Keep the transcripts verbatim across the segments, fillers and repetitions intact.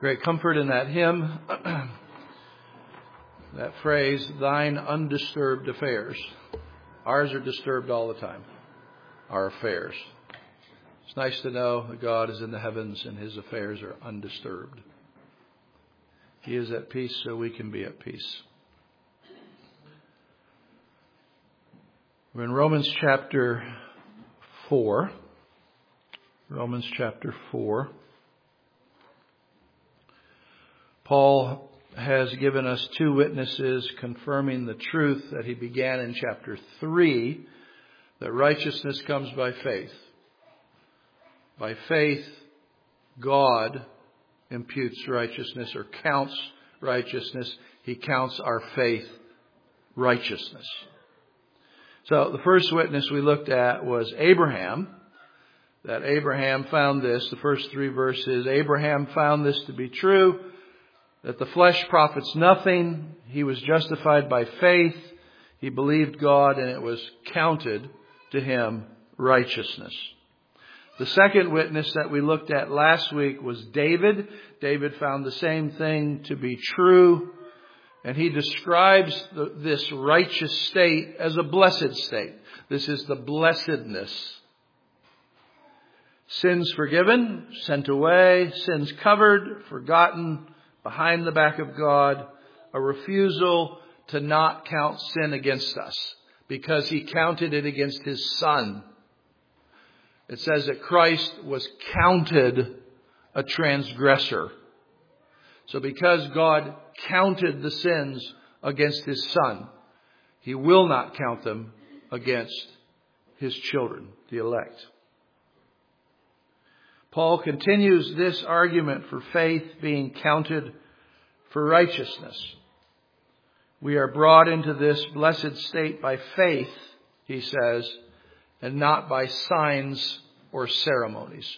Great comfort in that hymn, that phrase, thine undisturbed affairs. Ours are disturbed all the time, our affairs. It's nice to know that God is in the heavens and His affairs are undisturbed. He is at peace, so we can be at peace. We're in Romans chapter four. Romans chapter four. Paul has given us two witnesses confirming the truth that he began in chapter three, that righteousness comes by faith. By faith, God imputes righteousness or counts righteousness. He counts our faith righteousness. So the first witness we looked at was Abraham. That Abraham found this, the first three verses, Abraham found this to be true, that the flesh profits nothing. He was justified by faith. He believed God and it was counted to him righteousness. The second witness that we looked at last week was David. David found the same thing to be true. And he describes the, this righteous state as a blessed state. This is the blessedness. Sins forgiven, sent away, sins covered, forgotten, behind the back of God, a refusal to not count sin against us because He counted it against His Son. It says that Christ was counted a transgressor. So because God counted the sins against His Son, He will not count them against His children, the elect. Paul continues this argument for faith being counted for righteousness. We are brought into this blessed state by faith, he says, and not by signs or ceremonies.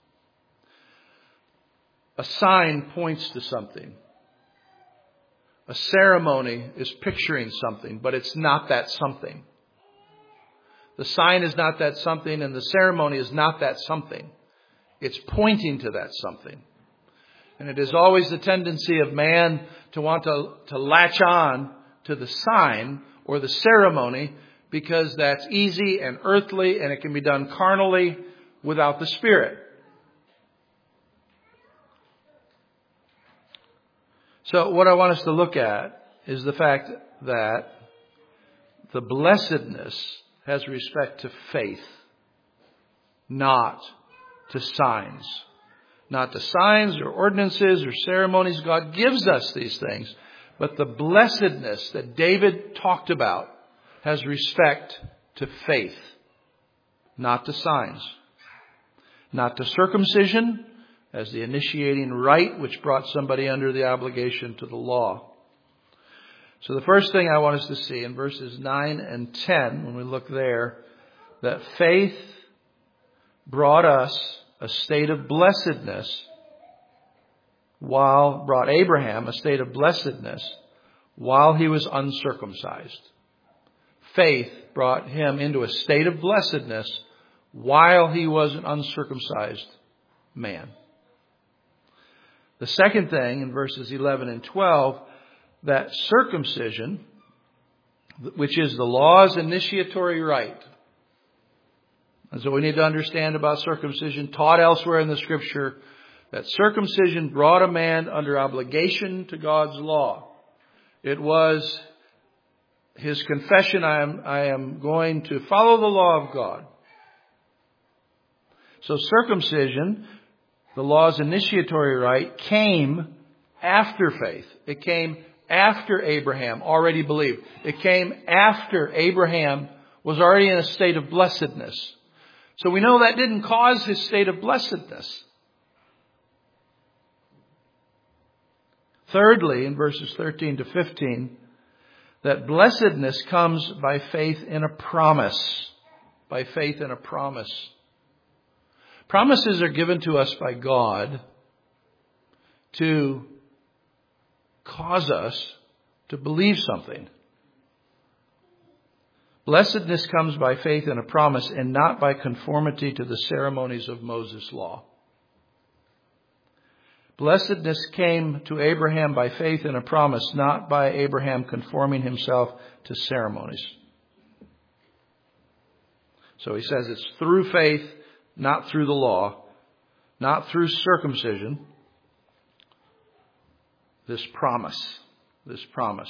A sign points to something. A ceremony is picturing something, but it's not that something. The sign is not that something, and the ceremony is not that something. It's pointing to that something. And it is always the tendency of man to want to, to latch on to the sign or the ceremony because that's easy and earthly and it can be done carnally without the Spirit. So what I want us to look at is the fact that the blessedness has respect to faith, not to signs. Not to signs or ordinances or ceremonies. God gives us these things. But the blessedness that David talked about has respect to faith, not to signs. Not to circumcision as the initiating rite which brought somebody under the obligation to the law. So the first thing I want us to see in verses nine and ten, when we look there, that faith brought us a state of blessedness while, brought Abraham a state of blessedness while he was uncircumcised. Faith brought him into a state of blessedness while he was an uncircumcised man. The second thing in verses eleven and twelve, that circumcision, which is the law's initiatory rite. And so we need to understand about circumcision, taught elsewhere in the Scripture, that circumcision brought a man under obligation to God's law. It was his confession, I am, I am going to follow the law of God. So circumcision, the law's initiatory rite, came after faith. It came after Abraham already believed. It came after Abraham was already in a state of blessedness. So we know that didn't cause his state of blessedness. Thirdly, in verses thirteen to fifteen, that blessedness comes by faith in a promise. By faith in a promise. Promises are given to us by God to cause us to believe something. Blessedness comes by faith in a promise and not by conformity to the ceremonies of Moses' law. Blessedness came to Abraham by faith in a promise, not by Abraham conforming himself to ceremonies. So he says it's through faith, not through the law, not through circumcision. This promise, this promise.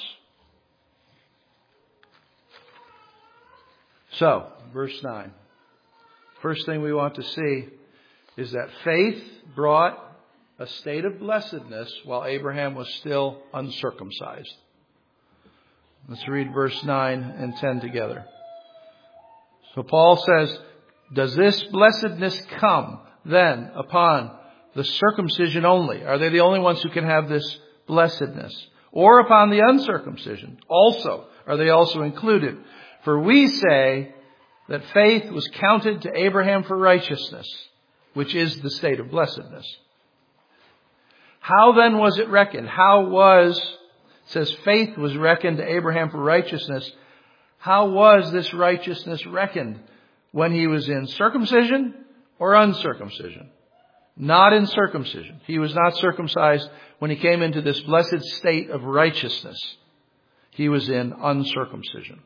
So, verse nine. First thing we want to see is that faith brought a state of blessedness while Abraham was still uncircumcised. Let's read verse nine and ten together. So Paul says, does this blessedness come then upon the circumcision only? Are they the only ones who can have this blessedness? Or upon the uncircumcision also? Are they also included? For we say that faith was counted to Abraham for righteousness, which is the state of blessedness. How then was it reckoned? How was, it says faith was reckoned to Abraham for righteousness. How was this righteousness reckoned? When he was in circumcision or uncircumcision? Not in circumcision. He was not circumcised when he came into this blessed state of righteousness. He was in uncircumcision.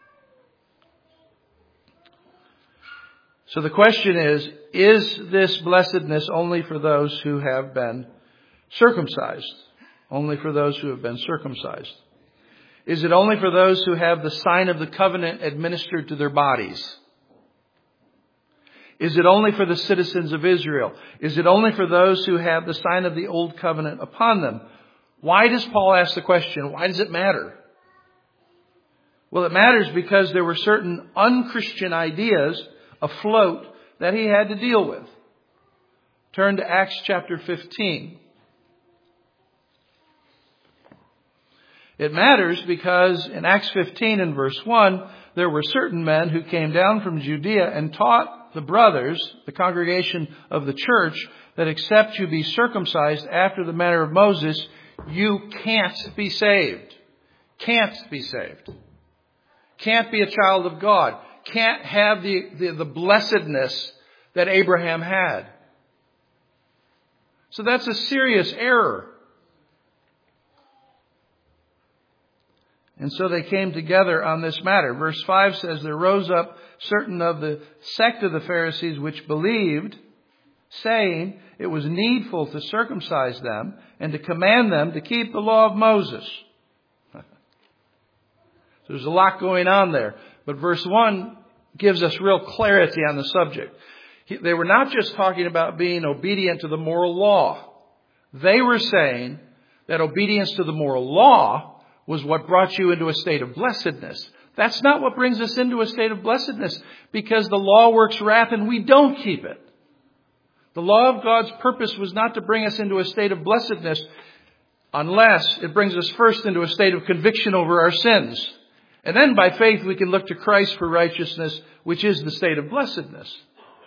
So the question is, is this blessedness only for those who have been circumcised? Only for those who have been circumcised? Is it only for those who have the sign of the covenant administered to their bodies? Is it only for the citizens of Israel? Is it only for those who have the sign of the old covenant upon them? Why does Paul ask the question? Why does it matter? Well, it matters because there were certain unchristian ideas afloat that he had to deal with. Turn to Acts chapter fifteen. It matters because in Acts fifteen and verse one, there were certain men who came down from Judea and taught the brothers, the congregation of the church, that except you be circumcised after the manner of Moses, you can't be saved. Can't be saved. Can't be a child of God. Can't have the, the, the blessedness that Abraham had. So that's a serious error. And so they came together on this matter. Verse five says, there rose up certain of the sect of the Pharisees which believed, saying it was needful to circumcise them and to command them to keep the law of Moses. There's a lot going on there. But verse one gives us real clarity on the subject. They were not just talking about being obedient to the moral law. They were saying that obedience to the moral law was what brought you into a state of blessedness. That's not what brings us into a state of blessedness, because the law works wrath and we don't keep it. The law of God's purpose was not to bring us into a state of blessedness unless it brings us first into a state of conviction over our sins. And then by faith we can look to Christ for righteousness, which is the state of blessedness.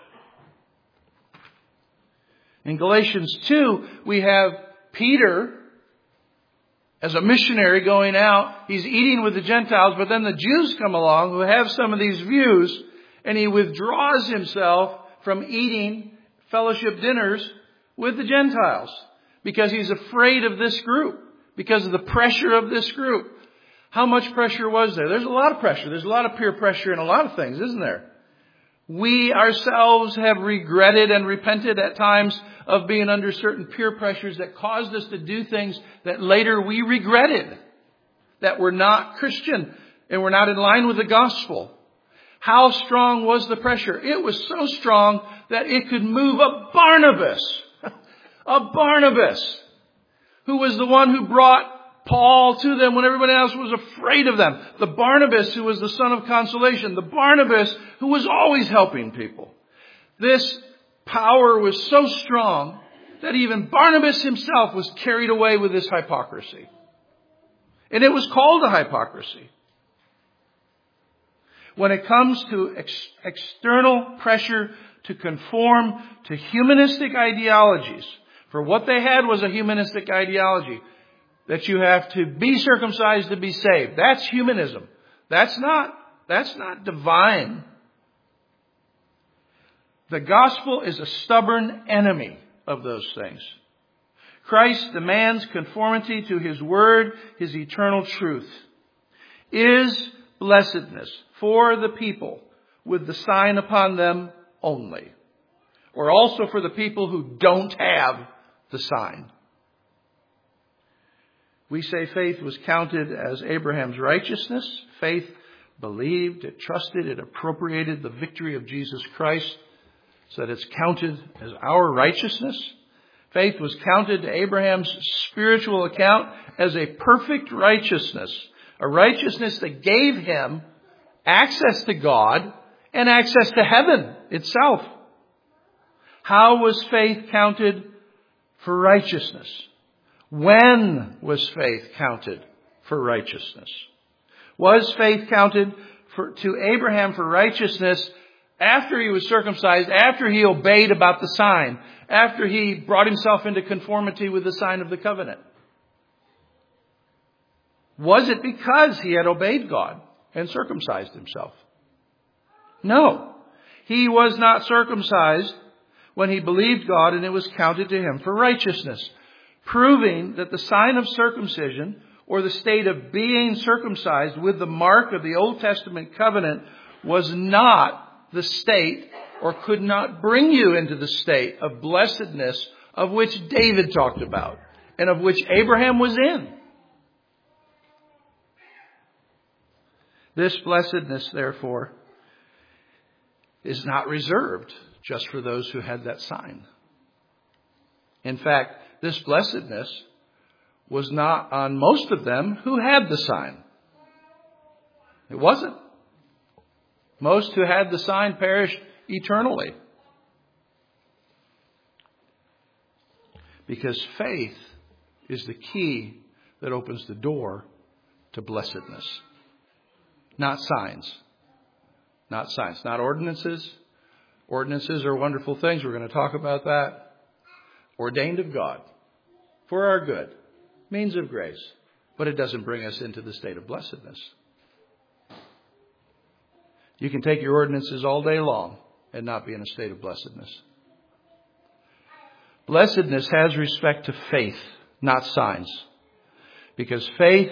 In Galatians two, we have Peter as a missionary going out. He's eating with the Gentiles, but then the Jews come along who have some of these views, and he withdraws himself from eating fellowship dinners with the Gentiles because he's afraid of this group, because of the pressure of this group. How much pressure was there? There's a lot of pressure. There's a lot of peer pressure in a lot of things, isn't there? We ourselves have regretted and repented at times of being under certain peer pressures that caused us to do things that later we regretted, that were not Christian and were not in line with the gospel. How strong was the pressure? It was so strong that it could move a Barnabas, a Barnabas, who was the one who brought Paul to them when everybody else was afraid of them. The Barnabas who was the son of consolation. The Barnabas who was always helping people. This power was so strong that even Barnabas himself was carried away with this hypocrisy. And it was called a hypocrisy. When it comes to ex- external pressure to conform to humanistic ideologies, for what they had was a humanistic ideology, that you have to be circumcised to be saved. That's humanism. That's not, that's not divine. The gospel is a stubborn enemy of those things. Christ demands conformity to His Word, His eternal truth. Is blessedness for the people with the sign upon them only, or also for the people who don't have the sign? We say faith was counted as Abraham's righteousness. Faith believed, it trusted, it appropriated the victory of Jesus Christ so that it's counted as our righteousness. Faith was counted to Abraham's spiritual account as a perfect righteousness, a righteousness that gave him access to God and access to heaven itself. How was faith counted for righteousness? When was faith counted for righteousness? Was faith counted for, to Abraham for righteousness after he was circumcised, after he obeyed about the sign, after he brought himself into conformity with the sign of the covenant? Was it because he had obeyed God and circumcised himself? No. He was not circumcised when he believed God, and it was counted to him for righteousness, proving that the sign of circumcision, or the state of being circumcised with the mark of the Old Testament covenant, was not the state, or could not bring you into the state of blessedness of which David talked about and of which Abraham was in. This blessedness, therefore, is not reserved just for those who had that sign. In fact, this blessedness was not on most of them who had the sign. It wasn't. Most who had the sign perished eternally. Because faith is the key that opens the door to blessedness. Not signs. Not signs. Not ordinances. Ordinances are wonderful things. We're going to talk about that. Ordained of God for our good. Means of grace. But it doesn't bring us into the state of blessedness. You can take your ordinances all day long and not be in a state of blessedness. Blessedness has respect to faith, not signs. Because faith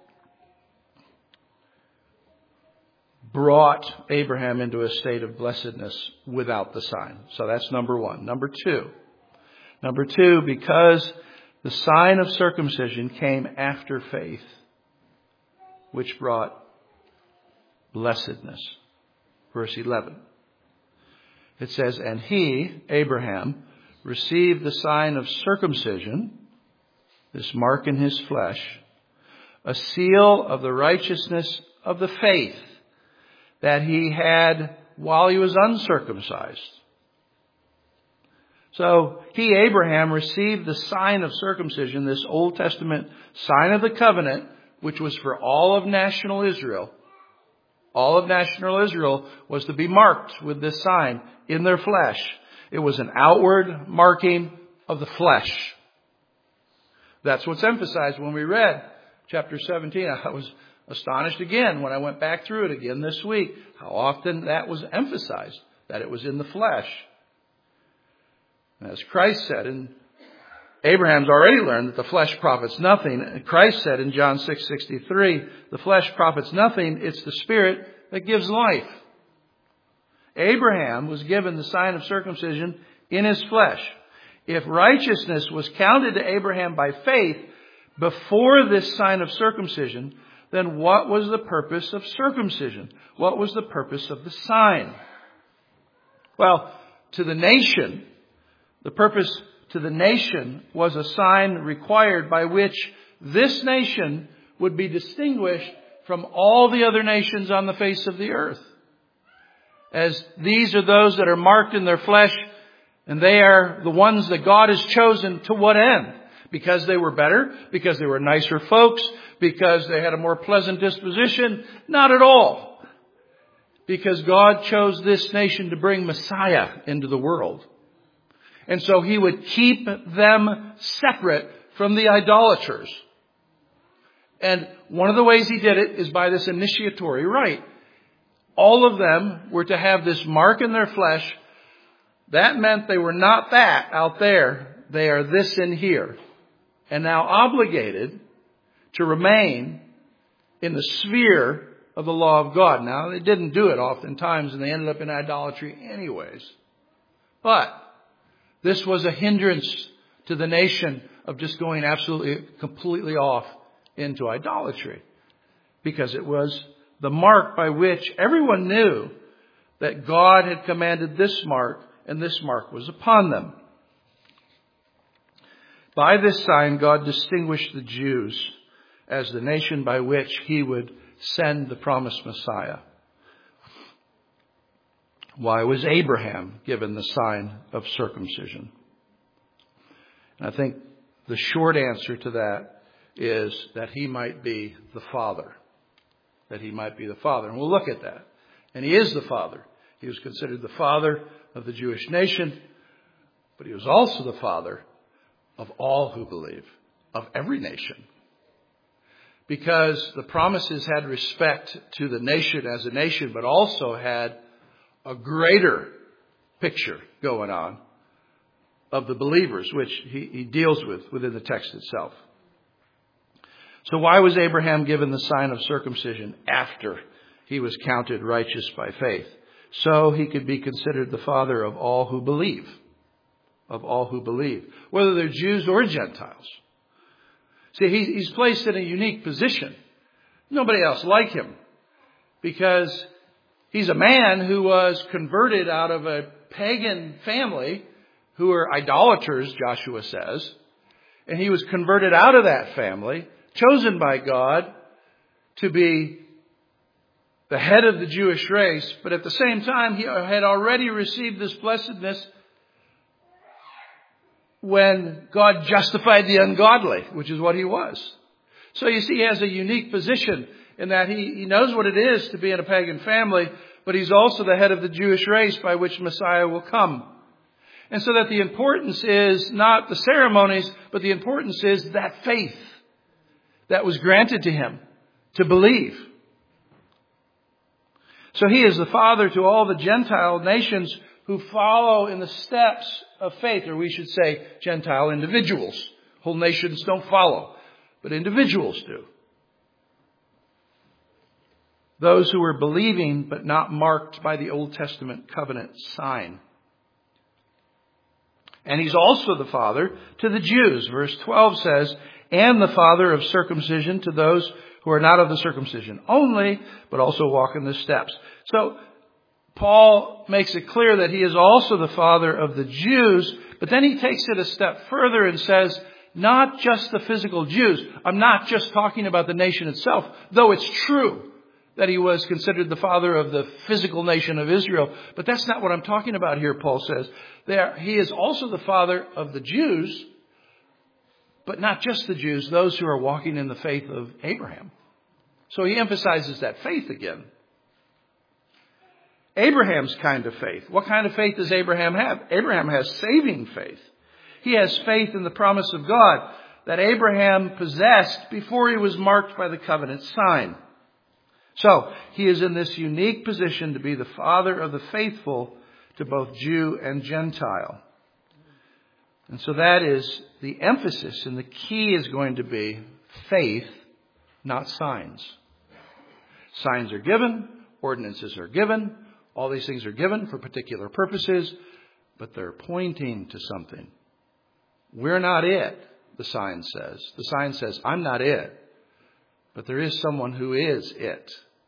brought Abraham into a state of blessedness without the sign. So that's number one. Number two. Number two, because the sign of circumcision came after faith, which brought blessedness. Verse eleven. It says, and he, Abraham, received the sign of circumcision, this mark in his flesh, a seal of the righteousness of the faith that he had while he was uncircumcised. So he, Abraham, received the sign of circumcision, this Old Testament sign of the covenant, which was for all of national Israel. All of national Israel was to be marked with this sign in their flesh. It was an outward marking of the flesh. That's what's emphasized when we read chapter seventeen. I was astonished again when I went back through it again this week, how often that was emphasized, that it was in the flesh. And as Christ said, and Abraham's already learned that the flesh profits nothing. And Christ said in John six sixty-three, the flesh profits nothing, it's the Spirit that gives life. Abraham was given the sign of circumcision in his flesh. If righteousness was counted to Abraham by faith before this sign of circumcision, then what was the purpose of circumcision? What was the purpose of the sign? Well, to the nation, the purpose to the nation was a sign required by which this nation would be distinguished from all the other nations on the face of the earth. As these are those that are marked in their flesh, and they are the ones that God has chosen to what end? Because they were better? Because they were nicer folks? Because they had a more pleasant disposition? Not at all. Because God chose this nation to bring Messiah into the world. And so he would keep them separate from the idolaters. And one of the ways he did it is by this initiatory rite. All of them were to have this mark in their flesh. That meant they were not that out there. They are this in here. and now obligated to remain in the sphere of the law of God. Now, they didn't do it oftentimes, and they ended up in idolatry anyways. But this was a hindrance to the nation of just going absolutely, completely off into idolatry, because it was the mark by which everyone knew that God had commanded this mark, and this mark was upon them. By this sign, God distinguished the Jews as the nation by which he would send the promised Messiah. Why was Abraham given the sign of circumcision? And I think the short answer to that is that he might be the father. That he might be the father. And we'll look at that. And he is the father. He was considered the father of the Jewish nation, but he was also the father of all who believe, of every nation. Because the promises had respect to the nation as a nation, but also had a greater picture going on of the believers, which he, he deals with within the text itself. So why was Abraham given the sign of circumcision after he was counted righteous by faith? So he could be considered the father of all who believe. Of all who believe. Whether they're Jews or Gentiles. See, he, he's placed in a unique position. Nobody else like him. Because he's a man who was converted out of a pagan family who were idolaters, Joshua says. And he was converted out of that family, chosen by God to be the head of the Jewish race. But at the same time, he had already received this blessedness when God justified the ungodly, which is what he was. So you see, he has a unique position in that he, he knows what it is to be in a pagan family, but he's also the head of the Jewish race by which Messiah will come. And so that the importance is not the ceremonies, but the importance is that faith that was granted to him to believe. So he is the father to all the Gentile nations who follow in the steps of faith, or we should say Gentile individuals. Whole nations don't follow, but individuals do. Those who were believing but not marked by the Old Testament covenant sign. And he's also the father to the Jews. Verse twelve says, and the father of circumcision to those who are not of the circumcision only, but also walk in the steps. So Paul makes it clear that he is also the father of the Jews, but then he takes it a step further and says, not just the physical Jews. I'm not just talking about the nation itself, though it's true that he was considered the father of the physical nation of Israel. But that's not what I'm talking about here, Paul says. There, he is also the father of the Jews, but not just the Jews, those who are walking in the faith of Abraham. So he emphasizes that faith again. Abraham's kind of faith. What kind of faith does Abraham have? Abraham has saving faith. He has faith in the promise of God that Abraham possessed before he was marked by the covenant sign. So he is in this unique position to be the father of the faithful to both Jew and Gentile. And so that is the emphasis, and the key is going to be faith, not signs. Signs are given, ordinances are given, all these things are given for particular purposes, but they're pointing to something. We're not it, the sign says. The sign says, I'm not it, but there is someone who is it.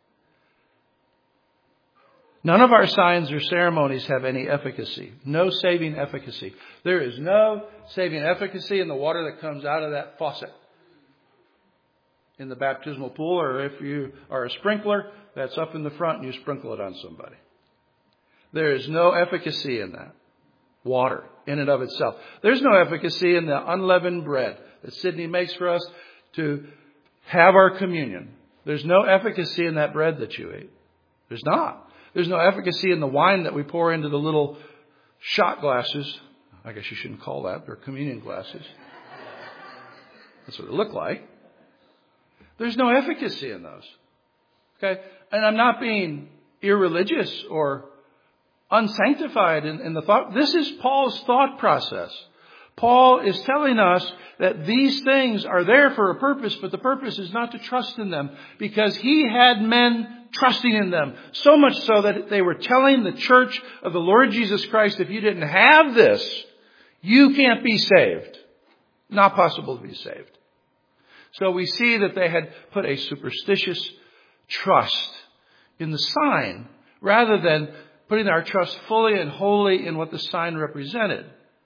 None of our signs or ceremonies have any efficacy. No saving efficacy. There is no saving efficacy in the water that comes out of that faucet in the baptismal pool, or if you are a sprinkler, that's up in the front and you sprinkle it on somebody. There is no efficacy in that water in and of itself. There's no efficacy in the unleavened bread that Sydney makes for us to have our communion. There's no efficacy in that bread that you eat. There's not. There's no efficacy in the wine that we pour into the little shot glasses. I guess you shouldn't call that. They're communion glasses. That's what they look like. There's no efficacy in those. Okay? And I'm not being irreligious or unsanctified in, in the thought. This is Paul's thought process. Paul is telling us that these things are there for a purpose, but the purpose is not to trust in them, because he had men trusting in them. So much so that they were telling the church of the Lord Jesus Christ, if you didn't have this, you can't be saved. Not possible to be saved. So we see that they had put a superstitious trust in the sign, rather than putting our trust fully and wholly in what the sign represented.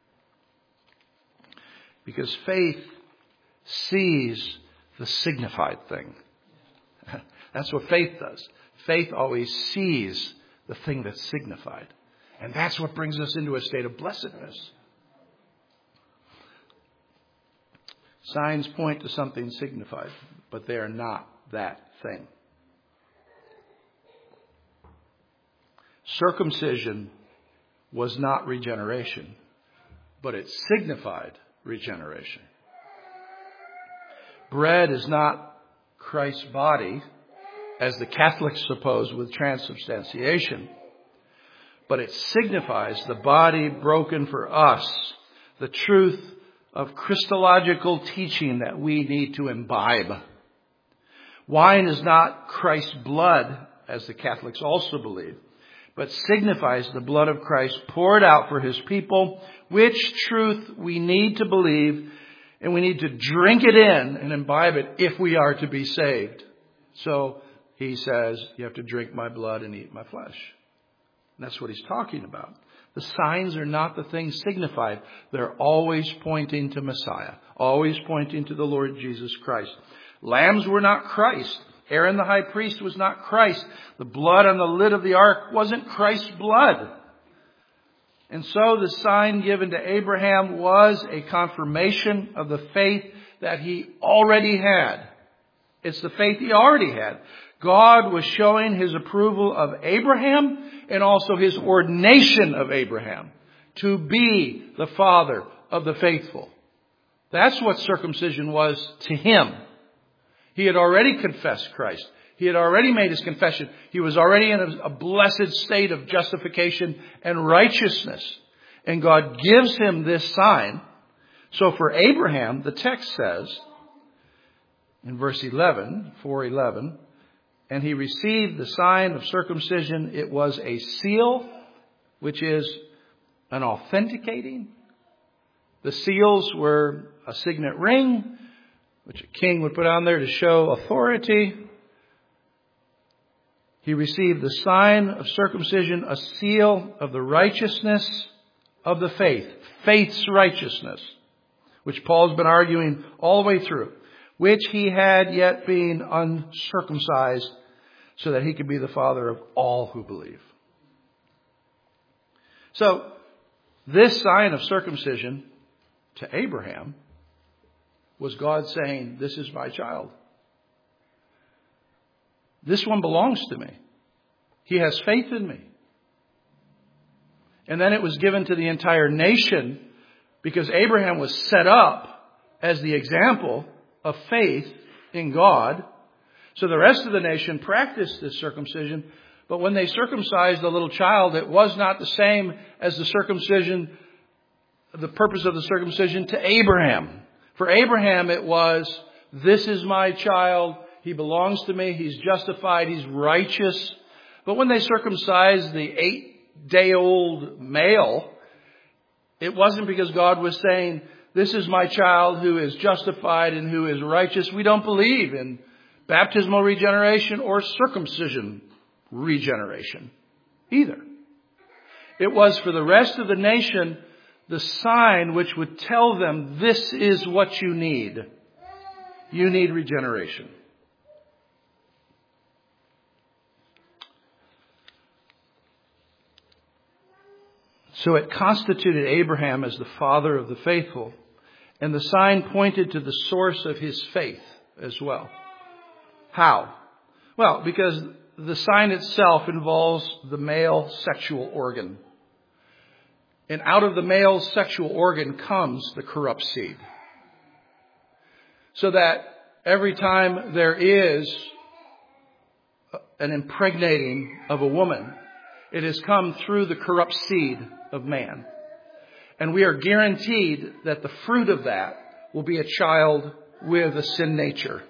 Because faith sees the signified thing. That's what faith does. Faith always sees the thing that's signified. And that's what brings us into a state of blessedness. Signs point to something signified, but they are not that thing. Circumcision was not regeneration, but it signified regeneration. Bread is not Christ's body, as the Catholics suppose with transubstantiation, but it signifies the body broken for us, the truth of Christological teaching that we need to imbibe. Wine is not Christ's blood, as the Catholics also believe, but signifies the blood of Christ poured out for his people, which truth we need to believe, and we need to drink it in and imbibe it if we are to be saved. So he says, you have to drink my blood and eat my flesh. And that's what he's talking about. The signs are not the things signified. They're always pointing to Messiah, always pointing to the Lord Jesus Christ. Lambs were not Christ. Aaron the high priest was not Christ. The blood on the lid of the ark wasn't Christ's blood. And so the sign given to Abraham was a confirmation of the faith that he already had. It's the faith he already had. God was showing his approval of Abraham and also his ordination of Abraham to be the father of the faithful. That's what circumcision was to him. He had already confessed Christ. He had already made his confession. He was already in a, a blessed state of justification and righteousness. And God gives him this sign. So for Abraham, the text says in verse eleven, four eleven, and he received the sign of circumcision. It was a seal, which is an authenticating. The seals were a signet ring, which a king would put on there to show authority. He received the sign of circumcision, a seal of the righteousness of the faith. Faith's righteousness, which Paul's been arguing all the way through, which he had yet been uncircumcised, so that he could be the father of all who believe. So, this sign of circumcision to Abraham was God saying, this is my child. This one belongs to me. He has faith in me. And then it was given to the entire nation, because Abraham was set up as the example of faith in God. So the rest of the nation practiced this circumcision. But when they circumcised the little child, it was not the same as the circumcision, the purpose of the circumcision to Abraham. For Abraham, it was, this is my child. He belongs to me. He's justified. He's righteous. But when they circumcised the eight-day-old male, it wasn't because God was saying, this is my child who is justified and who is righteous. We don't believe in baptismal regeneration or circumcision regeneration either. It was for the rest of the nation the sign which would tell them, this is what you need. You need regeneration. So it constituted Abraham as the father of the faithful, and the sign pointed to the source of his faith as well. How? Well, because the sign itself involves the male sexual organ. And out of the male sexual organ comes the corrupt seed. So that every time there is an impregnating of a woman, it has come through the corrupt seed of man. And we are guaranteed that the fruit of that will be a child with a sin nature.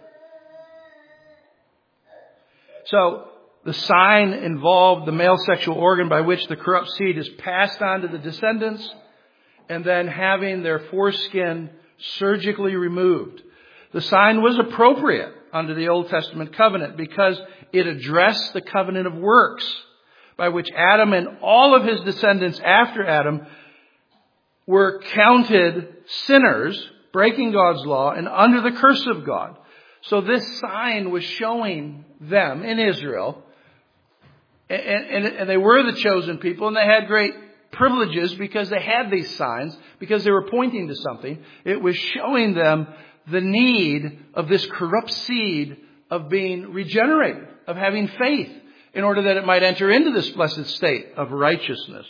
So the sign involved the male sexual organ by which the corrupt seed is passed on to the descendants, and then having their foreskin surgically removed. The sign was appropriate under the Old Testament covenant because it addressed the covenant of works by which Adam and all of his descendants after Adam were counted sinners, breaking God's law and under the curse of God. So this sign was showing them in Israel, and, and, and they were the chosen people, and they had great privileges because they had these signs, because they were pointing to something. It was showing them the need of this corrupt seed of being regenerated, of having faith, in order that it might enter into this blessed state of righteousness.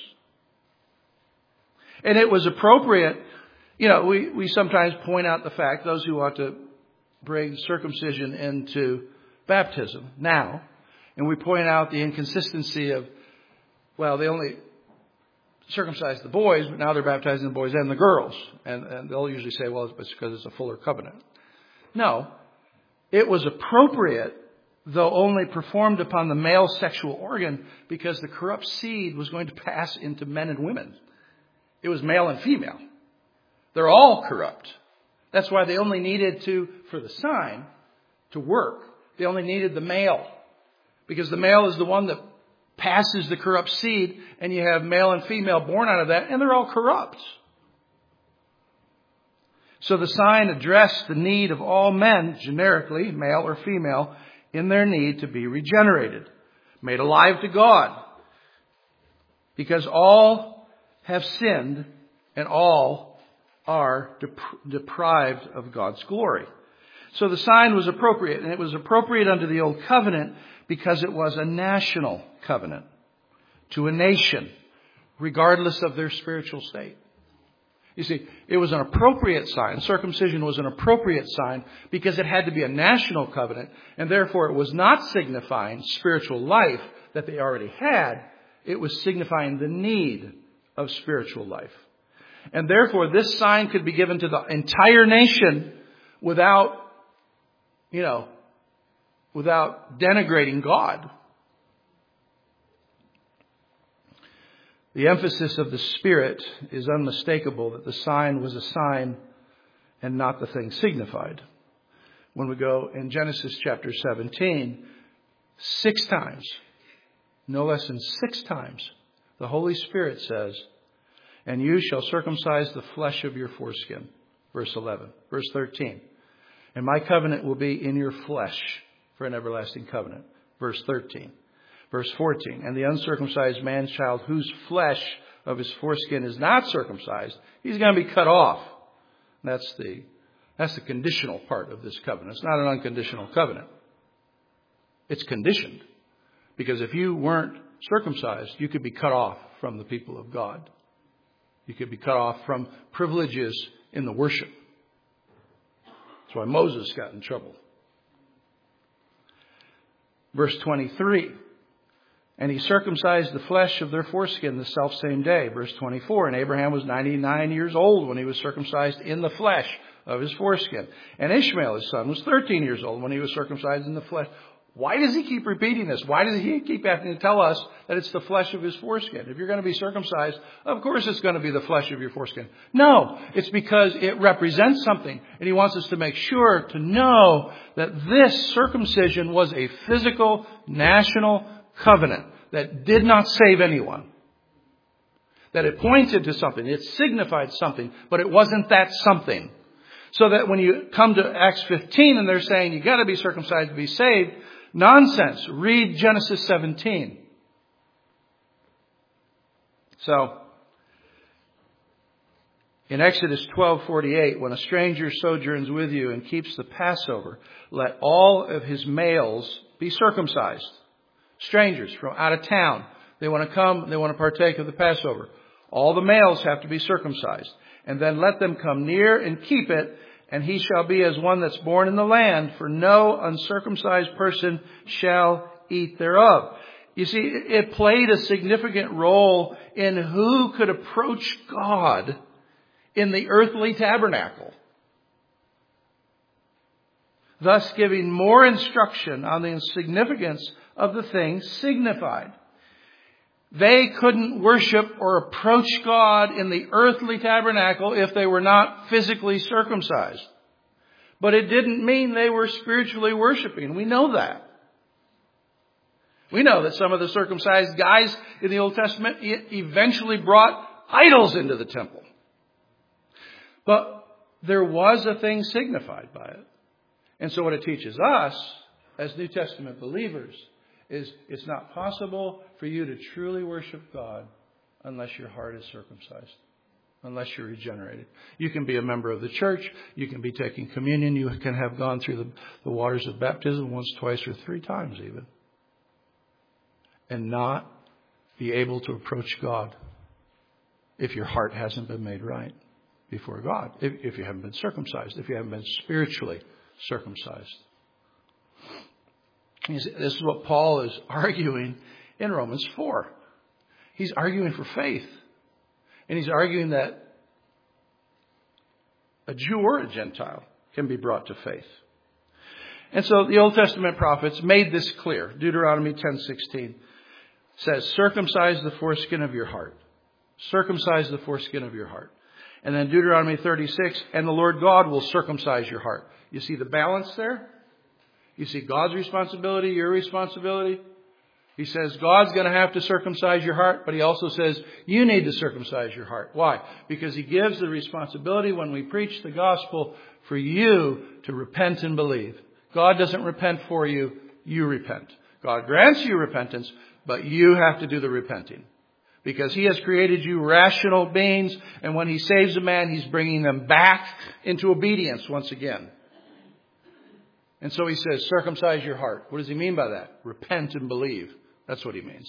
And it was appropriate, you know, we, we sometimes point out the fact, those who want to bring circumcision into baptism now, and we point out the inconsistency of, well, they only circumcise the boys, but now they're baptizing the boys and the girls. And, and they'll usually say, well, it's because it's a fuller covenant. No, it was appropriate, though only performed upon the male sexual organ, because the corrupt seed was going to pass into men and women. It was male and female. They're all corrupt. That's why they only needed to, for the sign to work, they only needed the male. Because the male is the one that passes the corrupt seed, and you have male and female born out of that, and they're all corrupt. So the sign addressed the need of all men, generically, male or female, in their need to be regenerated, made alive to God. Because all have sinned and all are dep- deprived of God's glory. So the sign was appropriate, and it was appropriate under the Old Covenant because it was a national covenant to a nation, regardless of their spiritual state. You see, it was an appropriate sign. Circumcision was an appropriate sign because it had to be a national covenant, and therefore it was not signifying spiritual life that they already had. It was signifying the need of spiritual life. And therefore this sign could be given to the entire nation without, you know, without denigrating God. The emphasis of the Spirit is unmistakable that the sign was a sign and not the thing signified. When we go in Genesis chapter seventeen, six times, no less than six times, the Holy Spirit says, "And you shall circumcise the flesh of your foreskin." Verse eleven. Verse thirteen. "And my covenant will be in your flesh for an everlasting covenant." Verse thirteen. Verse fourteen. "And the uncircumcised man's child whose flesh of his foreskin is not circumcised, he's going to be cut off." That's the, that's the conditional part of this covenant. It's not an unconditional covenant. It's conditioned. Because if you weren't circumcised, you could be cut off from the people of God. You could be cut off from privileges in the worship. That's why Moses got in trouble. Verse twenty-three. "And he circumcised the flesh of their foreskin the selfsame day." Verse twenty-four. "And Abraham was ninety-nine years old when he was circumcised in the flesh of his foreskin. And Ishmael, his son, was thirteen years old when he was circumcised in the flesh." Why does he keep repeating this? Why does he keep having to tell us that it's the flesh of his foreskin? If you're going to be circumcised, of course it's going to be the flesh of your foreskin. No, it's because it represents something. And he wants us to make sure to know that this circumcision was a physical, national covenant that did not save anyone. That it pointed to something. It signified something, but it wasn't that something. So that when you come to Acts fifteen and they're saying you got to be circumcised to be saved, nonsense. Read Genesis seventeen. So, in Exodus twelve forty-eight, "When a stranger sojourns with you and keeps the Passover, let all of his males be circumcised." Strangers from out of town. They want to come, they want to partake of the Passover. All the males have to be circumcised. "And then let them come near and keep it, and he shall be as one that's born in the land, for no uncircumcised person shall eat thereof." You see, it played a significant role in who could approach God in the earthly tabernacle, thus giving more instruction on the significance of the things signified. They couldn't worship or approach God in the earthly tabernacle if they were not physically circumcised. But it didn't mean they were spiritually worshiping. We know that. We know that some of the circumcised guys in the Old Testament eventually brought idols into the temple. But there was a thing signified by it. And so what it teaches us as New Testament believers is it's not possible for you to truly worship God unless your heart is circumcised, unless you're regenerated. You can be a member of the church. You can be taking communion. You can have gone through the, the waters of baptism once, twice, or three times even, and not be able to approach God if your heart hasn't been made right before God, if, if you haven't been circumcised, if you haven't been spiritually circumcised. This is what Paul is arguing in Romans four. He's arguing for faith. And he's arguing that a Jew or a Gentile can be brought to faith. And so the Old Testament prophets made this clear. Deuteronomy ten sixteen says, circumcise the foreskin of your heart. Circumcise the foreskin of your heart. And then Deuteronomy thirty-six, and the Lord God will circumcise your heart. You see the balance there? You see God's responsibility, your responsibility. He says God's going to have to circumcise your heart, but he also says you need to circumcise your heart. Why? Because he gives the responsibility when we preach the gospel for you to repent and believe. God doesn't repent for you, you repent. God grants you repentance, but you have to do the repenting. Because he has created you rational beings, and when he saves a man, he's bringing them back into obedience once again. And so he says, circumcise your heart. What does he mean by that? Repent and believe. That's what he means.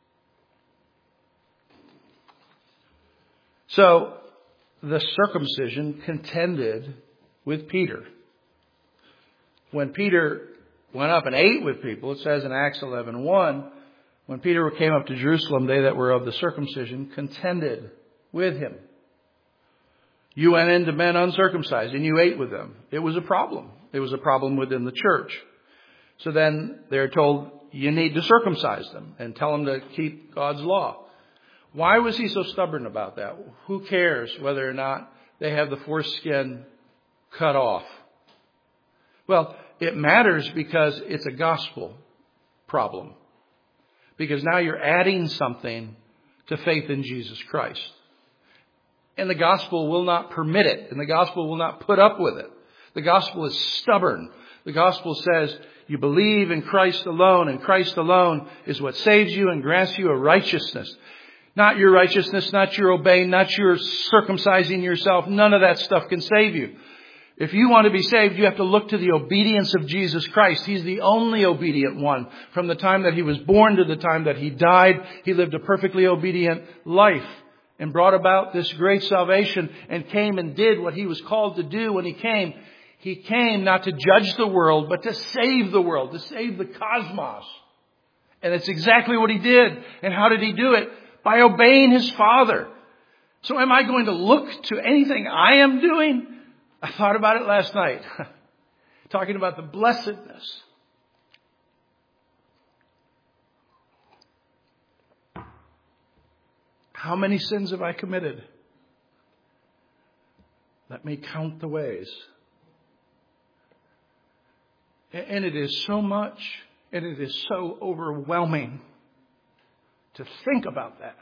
So, the circumcision contended with Peter. When Peter went up and ate with people, it says in Acts eleven one, when Peter came up to Jerusalem, they that were of the circumcision contended with him. You went into men uncircumcised and you ate with them. It was a problem. It was a problem within the church. So then they're told, you need to circumcise them and tell them to keep God's law. Why was he so stubborn about that? Who cares whether or not they have the foreskin cut off? Well, it matters because it's a gospel problem. Because now you're adding something to faith in Jesus Christ. And the gospel will not permit it. And the gospel will not put up with it. The gospel is stubborn. The gospel says you believe in Christ alone, and Christ alone is what saves you and grants you a righteousness. Not your righteousness, not your obeying, not your circumcising yourself. None of that stuff can save you. If you want to be saved, you have to look to the obedience of Jesus Christ. He's the only obedient one. From the time that he was born to the time that he died, he lived a perfectly obedient life and brought about this great salvation and came and did what he was called to do when he came. He came not to judge the world, but to save the world, to save the cosmos. And that's exactly what he did. And how did he do it? By obeying his Father. So am I going to look to anything I am doing? I thought about it last night, talking about the blessedness. How many sins have I committed? Let me count the ways. And it is so much, and it is so overwhelming to think about that,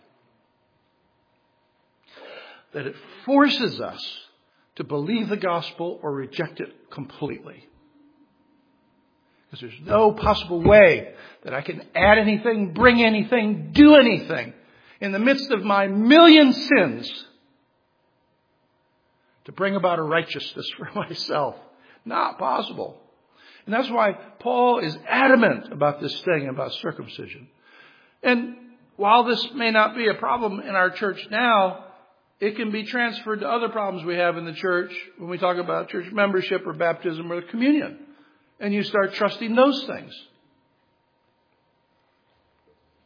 that it forces us to believe the gospel or reject it completely. Because there's no possible way that I can add anything, bring anything, do anything in the midst of my million sins to bring about a righteousness for myself. Not possible. And that's why Paul is adamant about this thing about circumcision. And while this may not be a problem in our church now, it can be transferred to other problems we have in the church when we talk about church membership or baptism or communion. And you start trusting those things.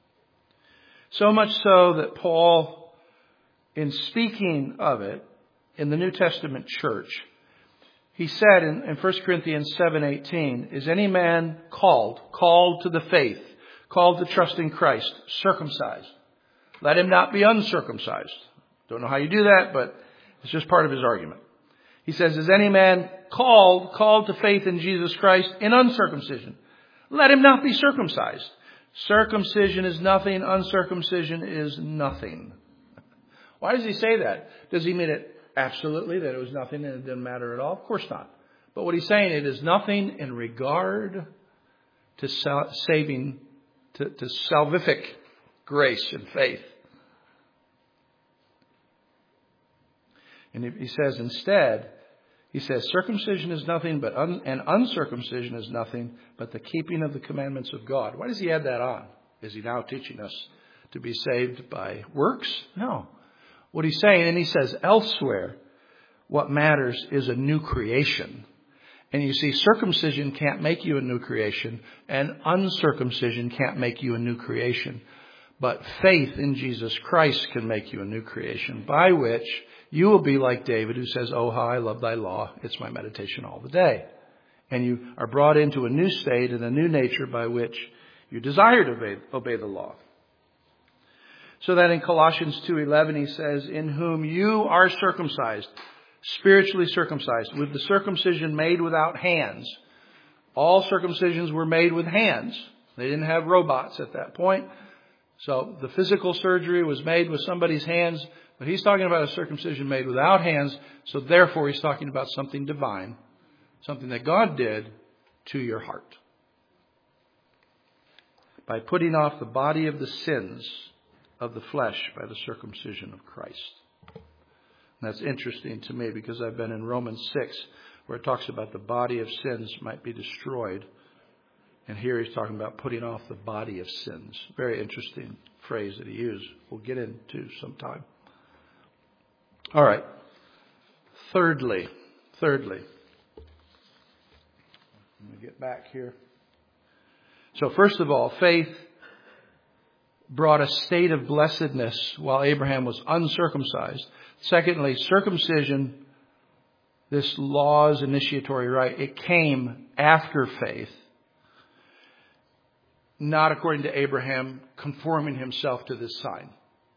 So much so that Paul, in speaking of it, in the New Testament church. He said in, in First Corinthians seven eighteen, is any man called, called to the faith, called to trust in Christ, circumcised? Let him not be uncircumcised. Don't know how you do that, but it's just part of his argument. He says, is any man called, called to faith in Jesus Christ in uncircumcision? Let him not be circumcised. Circumcision is nothing, uncircumcision is nothing. Why does he say that? Does he mean it absolutely, that it was nothing and it didn't matter at all? Of course not. But what he's saying, it is nothing in regard to sal- saving, to, to salvific grace and faith. And he says instead, he says, circumcision is nothing but un, and uncircumcision is nothing but the keeping of the commandments of God. Why does he add that on? Is he now teaching us to be saved by works? No. What he's saying, and he says elsewhere, what matters is a new creation. And you see, circumcision can't make you a new creation, and uncircumcision can't make you a new creation. But faith in Jesus Christ can make you a new creation, by which you will be like David, who says, oh, how I love thy law. It's my meditation all the day. And you are brought into a new state and a new nature by which you desire to obey, obey the law. So that in Colossians two eleven, he says, in whom you are circumcised, spiritually circumcised, with the circumcision made without hands. All circumcisions were made with hands. They didn't have robots at that point. So the physical surgery was made with somebody's hands. But he's talking about a circumcision made without hands. So therefore, he's talking about something divine. Something that God did to your heart. By putting off the body of the sins of the flesh by the circumcision of Christ. And that's interesting to me because I've been in Romans six where it talks about the body of sins might be destroyed. And here he's talking about putting off the body of sins. Very interesting phrase that he used. We'll get into sometime. All right. Thirdly, thirdly, let me get back here. So first of all, faith brought a state of blessedness while Abraham was uncircumcised. Secondly, circumcision, this law's initiatory rite, it came after faith. Not according to Abraham conforming himself to this sign.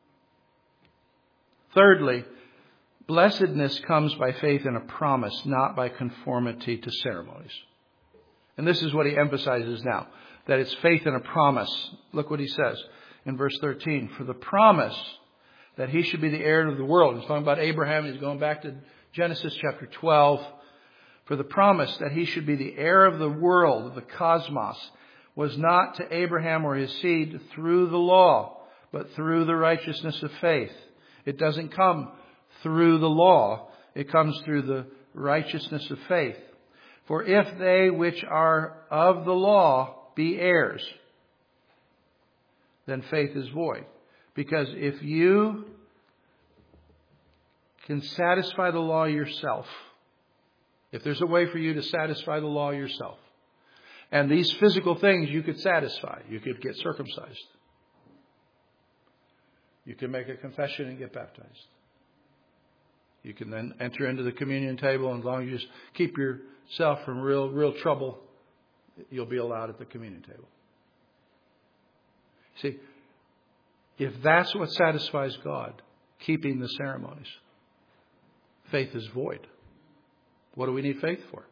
Thirdly, blessedness comes by faith in a promise, not by conformity to ceremonies. And this is what he emphasizes now, that it's faith in a promise. Look what he says in verse thirteen. For the promise that he should be the heir of the world. He's talking about Abraham. He's going back to Genesis chapter twelve. For the promise that he should be the heir of the world, of the cosmos, was not to Abraham or his seed through the law, but through the righteousness of faith. It doesn't come through the law. It comes through the righteousness of faith. For if they which are of the law be heirs, then faith is void. Because if you can satisfy the law yourself, if there's a way for you to satisfy the law yourself, and these physical things you could satisfy. You could get circumcised. You can make a confession and get baptized. You can then enter into the communion table, and as long as you just keep yourself from real, real trouble, you'll be allowed at the communion table. See, if that's what satisfies God, keeping the ceremonies, faith is void. What do we need faith for?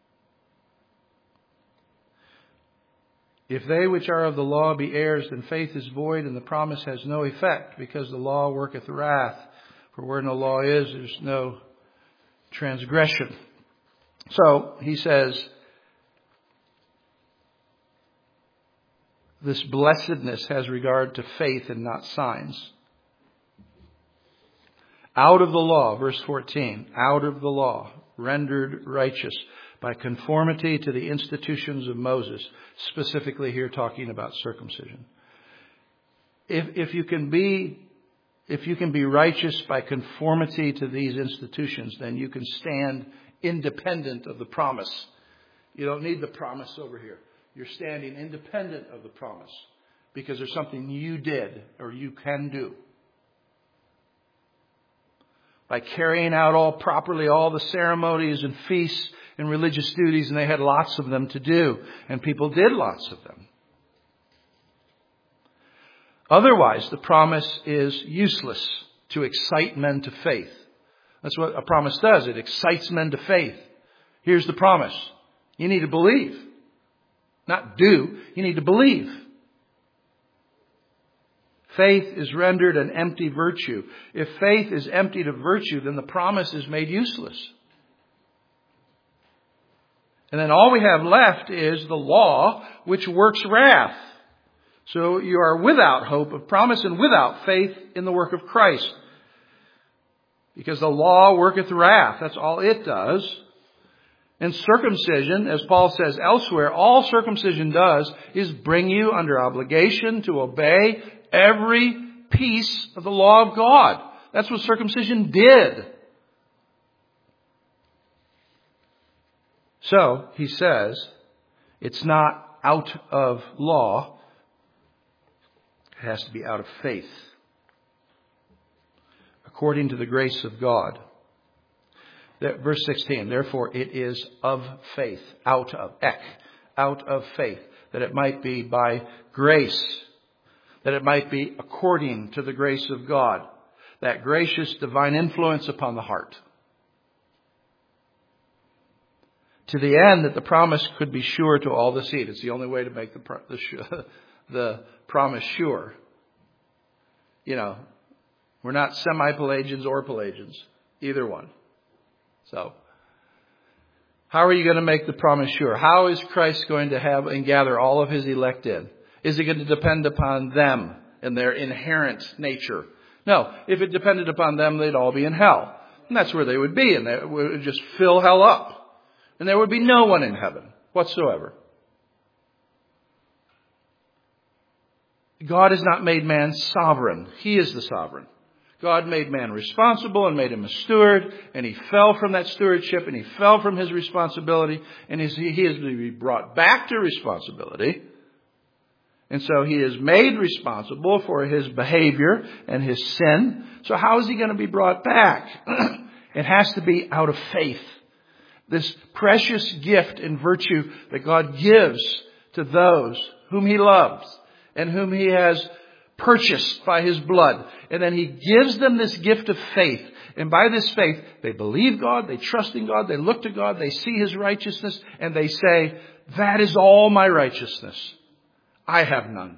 If they which are of the law be heirs, then faith is void, and the promise has no effect, because the law worketh wrath. For where no law is, there's no transgression. So, he says, this blessedness has regard to faith and not signs. Out of the law, verse fourteen, out of the law, rendered righteous by conformity to the institutions of Moses, specifically here talking about circumcision. If, if you can be, if you can be righteous by conformity to these institutions, then you can stand independent of the promise. You don't need the promise over here. You're standing independent of the promise because there's something you did or you can do. by carrying out all properly all the ceremonies and feasts and religious duties, and they had lots of them to do, and people did lots of them. Otherwise, the promise is useless to excite men to faith. That's what a promise does. It excites men to faith. Here's the promise. You need to believe. Not do. You need to believe. Faith is rendered an empty virtue. If faith is emptied of virtue, then the promise is made useless. And then all we have left is the law, which works wrath. So you are without hope of promise and without faith in the work of Christ. Because the law worketh wrath. That's all it does. And circumcision, as Paul says elsewhere, all circumcision does is bring you under obligation to obey every piece of the law of God. That's what circumcision did. So, he says, it's not out of law. It has to be out of faith. According to the grace of God. Verse sixteen, therefore it is of faith, out of, ek, out of faith, that it might be by grace, that it might be according to the grace of God, that gracious divine influence upon the heart. To the end that the promise could be sure to all the seed. It's the only way to make the, the, the promise sure. You know, we're not semi-Pelagians or Pelagians, either one. So, how are you going to make the promise sure? How is Christ going to have and gather all of his elect in? Is it going to depend upon them and their inherent nature? No. If it depended upon them, they'd all be in hell. And that's where they would be. And they would just fill hell up. And there would be no one in heaven whatsoever. God has not made man sovereign. He is the sovereign. God made man responsible and made him a steward, and he fell from that stewardship, and he fell from his responsibility, and he is to be brought back to responsibility. And so he is made responsible for his behavior and his sin. So how is he going to be brought back? It has to be out of faith. This precious gift and virtue that God gives to those whom he loves and whom he has purchased by his blood. And then he gives them this gift of faith. And by this faith, they believe God, they trust in God, they look to God, they see his righteousness, and they say, that is all my righteousness. I have none.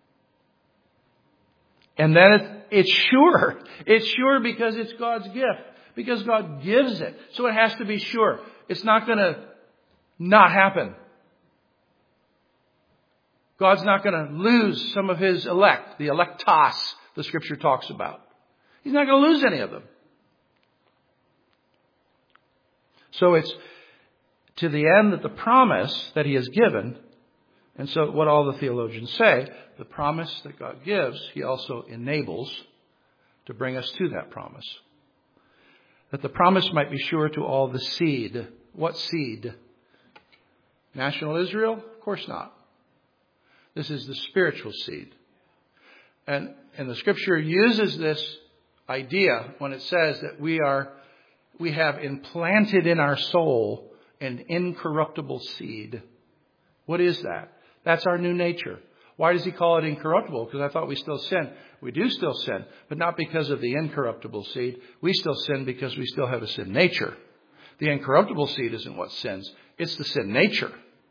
And then it's, it's sure. It's sure because it's God's gift. Because God gives it. So it has to be sure. It's not going to not happen. God's not going to lose some of his elect, the electos the scripture talks about. He's not going to lose any of them. So it's to the end that the promise that he has given, and so what all the theologians say, the promise that God gives, he also enables to bring us to that promise. That the promise might be sure to all the seed. What seed? National Israel? Of course not. This is the spiritual seed. And, and the scripture uses this idea when it says that we are, we have implanted in our soul an incorruptible seed. What is that? That's our new nature. Why does he call it incorruptible? Because I thought we still sin. We do still sin, but not because of the incorruptible seed. We still sin because we still have a sin nature. The incorruptible seed isn't what sins. It's the sin nature.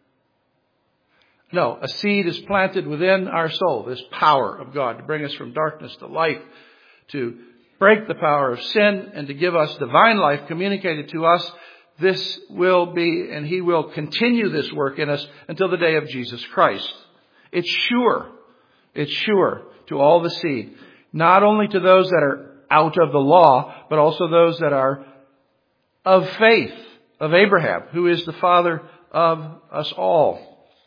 No, a seed is planted within our soul, this power of God to bring us from darkness to light, to break the power of sin and to give us divine life communicated to us. This will be, and he will continue this work in us until the day of Jesus Christ. It's sure. It's sure to all the seed. Not only to those that are out of the law, but also those that are of faith, of Abraham, who is the father of us all.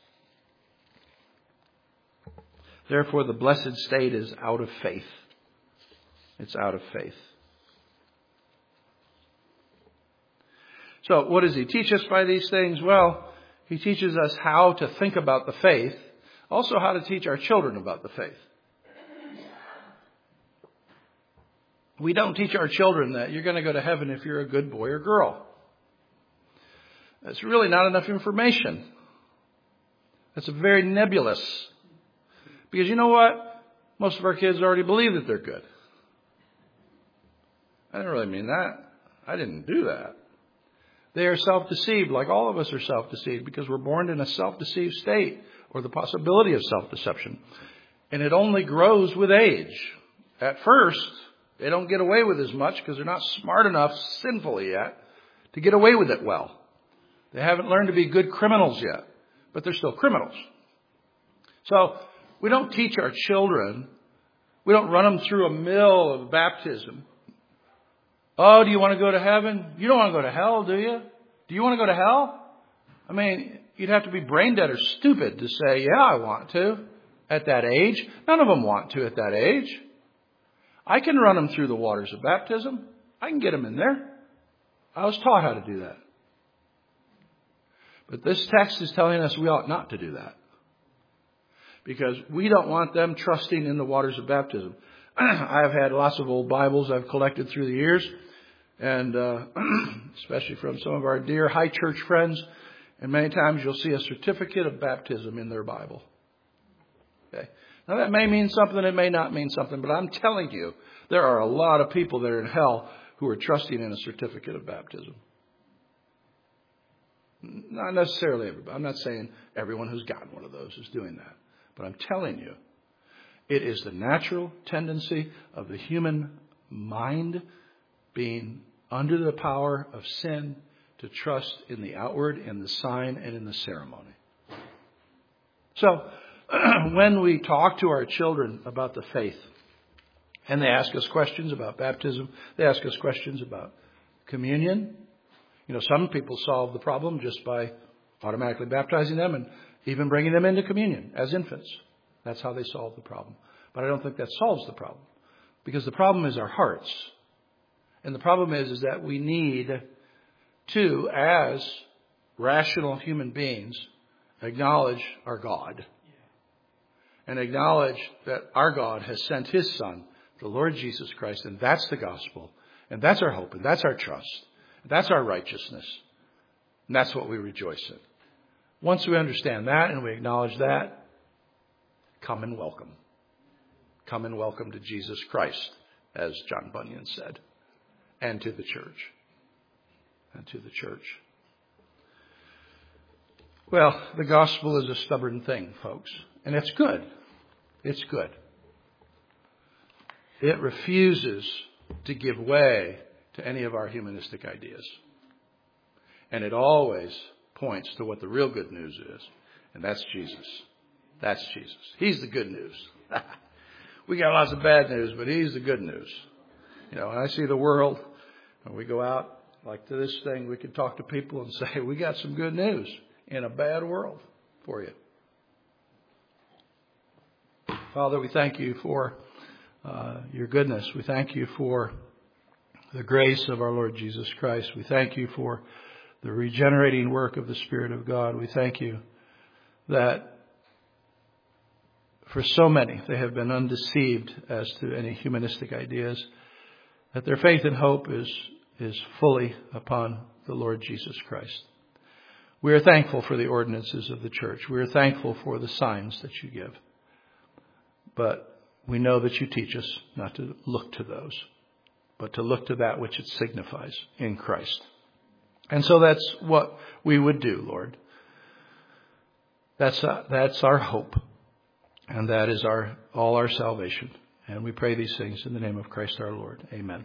Therefore, the blessed state is out of faith. It's out of faith. So, what does he teach us by these things? Well, he teaches us how to think about the faith. Also, how to teach our children about the faith. We don't teach our children that you're going to go to heaven if you're a good boy or girl. That's really not enough information. That's very nebulous. Because you know what? Most of our kids already believe that they're good. I didn't really mean that. I didn't do that. They are self-deceived, like all of us are self-deceived, because we're born in a self-deceived state, or the possibility of self-deception. And it only grows with age. At first, they don't get away with as much because they're not smart enough sinfully yet to get away with it well. They haven't learned to be good criminals yet, but they're still criminals. So we don't teach our children, we don't run them through a mill of baptism. Oh, do you want to go to heaven? You don't want to go to hell, do you? Do you want to go to hell? I mean, you'd have to be brain dead or stupid to say, yeah, I want to at that age. None of them want to at that age. I can run them through the waters of baptism. I can get them in there. I was taught how to do that. But this text is telling us we ought not to do that. Because we don't want them trusting in the waters of baptism. I've had lots of old Bibles I've collected through the years. And uh, especially from some of our dear high church friends. And many times you'll see a certificate of baptism in their Bible. Okay. Now that may mean something, it may not mean something. But I'm telling you, there are a lot of people that are in hell who are trusting in a certificate of baptism. Not necessarily everybody. I'm not saying everyone who's gotten one of those is doing that. But I'm telling you, it is the natural tendency of the human mind being under the power of sin to trust in the outward, in the sign, and in the ceremony. So, when we talk to our children about the faith, and they ask us questions about baptism, they ask us questions about communion. You know, some people solve the problem just by automatically baptizing them and even bringing them into communion as infants. That's how they solve the problem. But I don't think that solves the problem. Because the problem is our hearts. And the problem is, is that we need to, as rational human beings, acknowledge our God. And acknowledge that our God has sent His Son, the Lord Jesus Christ. And that's the gospel. And that's our hope. And that's our trust. And that's our righteousness. And that's what we rejoice in. Once we understand that and we acknowledge that, come and welcome. Come and welcome to Jesus Christ, as John Bunyan said, and to the church. And to the church. Well, the gospel is a stubborn thing, folks. And it's good. It's good. It refuses to give way to any of our humanistic ideas. And it always points to what the real good news is. And that's Jesus. That's Jesus. He's the good news. We got lots of bad news, but He's the good news. You know, when I see the world, when we go out like to this thing, we can talk to people and say, we got some good news in a bad world for you. Father, we thank You for uh, Your goodness. We thank You for the grace of our Lord Jesus Christ. We thank You for the regenerating work of the Spirit of God. We thank You that for so many, they have been undeceived as to any humanistic ideas, that their faith and hope is, is fully upon the Lord Jesus Christ. We are thankful for the ordinances of the church. We are thankful for the signs that You give. But we know that You teach us not to look to those, but to look to that which it signifies in Christ. And so that's what we would do, Lord. That's, uh, that's our hope. And that is our all our salvation. And we pray these things in the name of Christ our Lord. Amen.